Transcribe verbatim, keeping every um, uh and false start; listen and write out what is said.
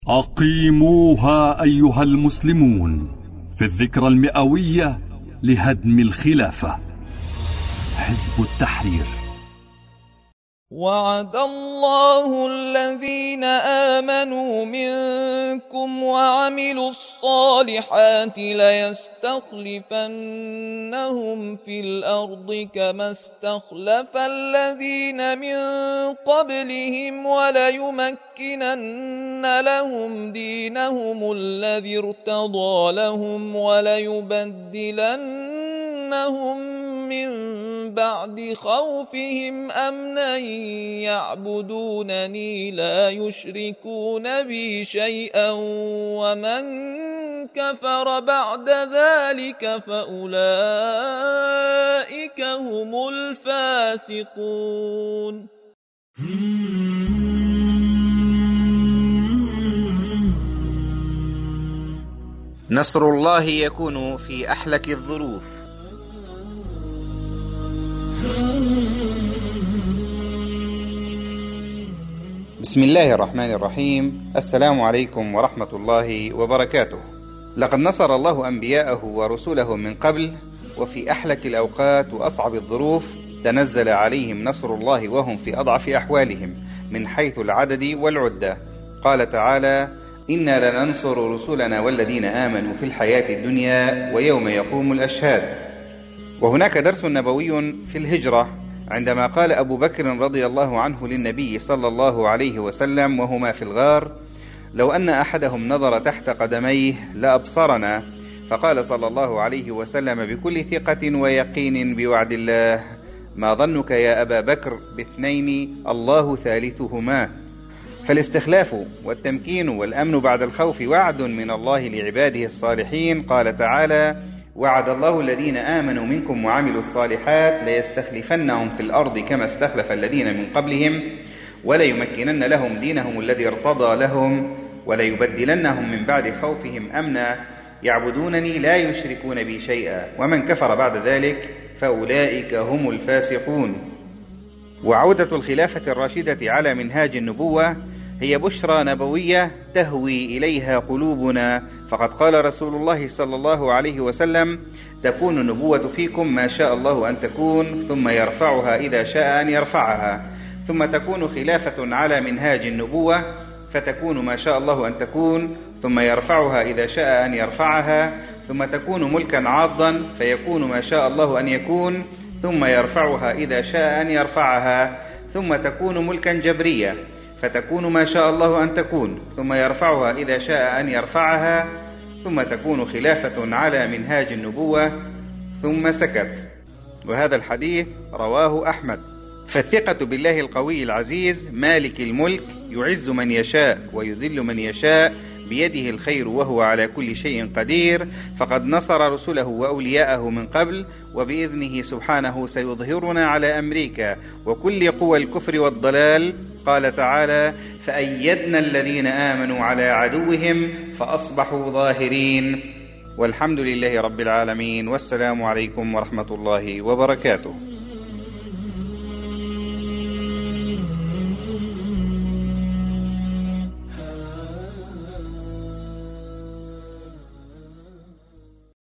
أقيموها أيها المسلمون في الذكرى المئوية لهدم الخلافة. حزب التحرير. وعد الله الذين آمنوا منكم وعملوا الصالحات ليستخلفنهم في الأرض كما استخلف الذين من قبلهم وليمكنن لهم دينهم الذي ارتضى لهم وليبدلنهم من بعد خوفهم أمنا يعبدونني لا يشركون بي شيئا ومن كفر بعد ذلك فأولئك هم الفاسقون. نصر الله يكون في أحلك الظروف. بسم الله الرحمن الرحيم. السلام عليكم ورحمة الله وبركاته. لقد نصر الله أنبياءه ورسله من قبل، وفي أحلك الأوقات وأصعب الظروف تنزل عليهم نصر الله وهم في أضعف أحوالهم من حيث العدد والعدة. قال تعالى: إنا لننصر رسلنا والذين آمنوا في الحياة الدنيا ويوم يقوم الأشهاد. وهناك درس نبوي في الهجرة عندما قال أبو بكر رضي الله عنه للنبي صلى الله عليه وسلم وهما في الغار: لو أن أحدهم نظر تحت قدميه لأبصرنا. فقال صلى الله عليه وسلم بكل ثقة ويقين بوعد الله: ما ظنك يا أبا بكر باثنين الله ثالثهما. فالاستخلاف والتمكين والأمن بعد الخوف وعد من الله لعباده الصالحين. قال تعالى: وعد الله الذين آمنوا منكم وعملوا الصالحات ليستخلفنهم في الأرض كما استخلف الذين من قبلهم وليمكنن لهم دينهم الذي ارتضى لهم وليبدلنهم من بعد خوفهم أمنا يعبدونني لا يشركون بي شيئا ومن كفر بعد ذلك فأولئك هم الفاسقون. وعودة الخلافة الراشدة على منهاج النبوة هي بشرى نبوية تهوي إليها قلوبنا، فقد قال رسول الله صلى الله عليه وسلم: تكون النبوة فيكم ما شاء الله أن تكون، ثم يرفعها إذا شاء أن يرفعها، ثم تكون خلافة على منهاج النبوة فتكون ما شاء الله أن تكون، ثم يرفعها إذا شاء أن يرفعها، ثم تكون ملكا عاضا فيكون ما شاء الله أن يكون، ثم يرفعها إذا شاء أن يرفعها، ثم تكون ملكا جبريا فتكون ما شاء الله أن تكون، ثم يرفعها إذا شاء أن يرفعها، ثم تكون خلافة على منهاج النبوة. ثم سكت. وهذا الحديث رواه أحمد. فالثقة بالله القوي العزيز مالك الملك يعز من يشاء ويذل من يشاء، بيده الخير وهو على كل شيء قدير. فقد نصر رسله وأولياءه من قبل، وبإذنه سبحانه سيظهرنا على أمريكا وكل قوى الكفر والضلال. قال تعالى: فأيدنا الذين آمنوا على عدوهم فأصبحوا ظاهرين. والحمد لله رب العالمين، والسلام عليكم ورحمة الله وبركاته.